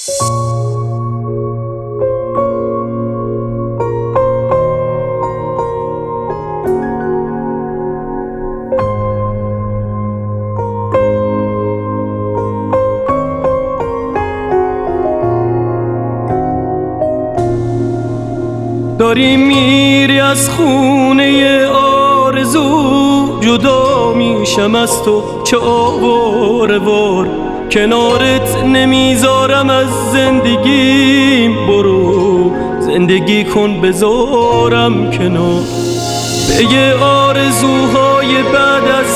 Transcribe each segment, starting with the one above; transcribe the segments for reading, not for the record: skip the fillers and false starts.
داری میری از خونه آرزو، جدا میشم از تو چه آواره وار، کنارت نمیذارم از زندگیم، برو زندگی کن بذارم کنار. به یه آرزوهای بعد از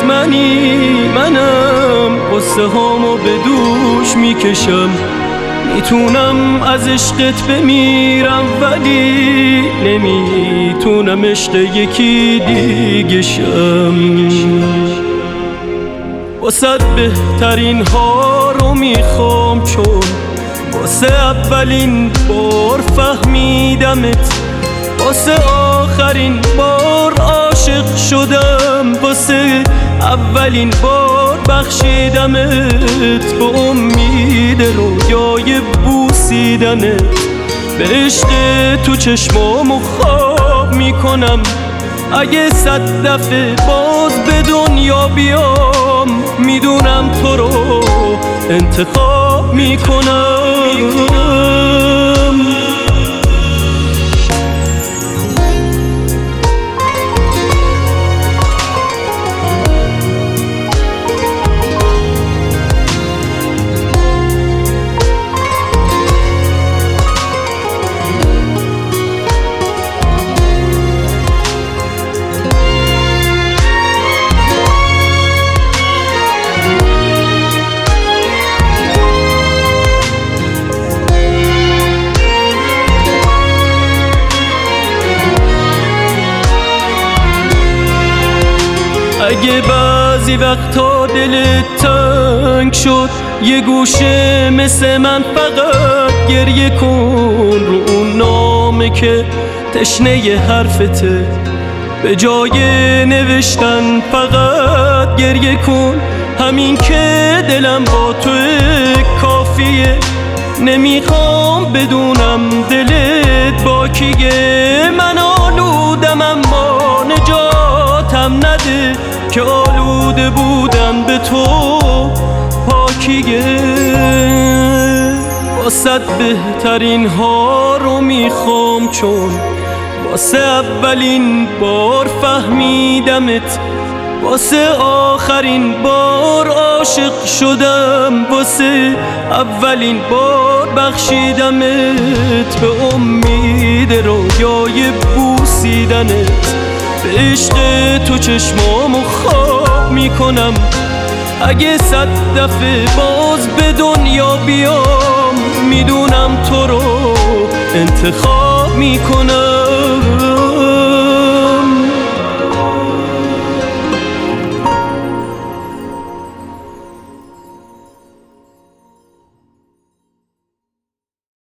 منم قصه هامو به دوش میکشم، میتونم از عشقت بمیرم ولی نمیتونم عشق یکی دیگه شم. واسه بهترین ها رو میخوام، چون واسه اولین بار فهمیدمت، واسه آخرین بار عاشق شدم، واسه اولین بار بخشیدمت، به امید رویای بوسیدنت. به عشق تو چشمامو خواب میکنم، اگه 100 دفعه باز به دنیا بیام، میدونم تو رو انتخاب میکنم. اگه بعضی وقتا دلت تنگ شد، یه گوشه مثل من فقط گریه کن، رو اون نامه که تشنه حرفته، به جای نوشتن فقط گریه کن. همین که دلم با تو کافیه، نمیخوام بدونم دلت با کیه. من آلودم اما نجاتم نده، که آلوده بودن به تو پاکیه. واسه بهترین ها رو میخوام، چون واسه اولین بار فهمیدمت، واسه آخرین بار عاشق شدم، واسه اولین بار بخشیدمت، به امید رویای بوسیدنت. به عشق تو چشمامو خواب میکنم، اگه 100 دفعه باز به دنیا بیام، میدونم تو رو انتخاب میکنم.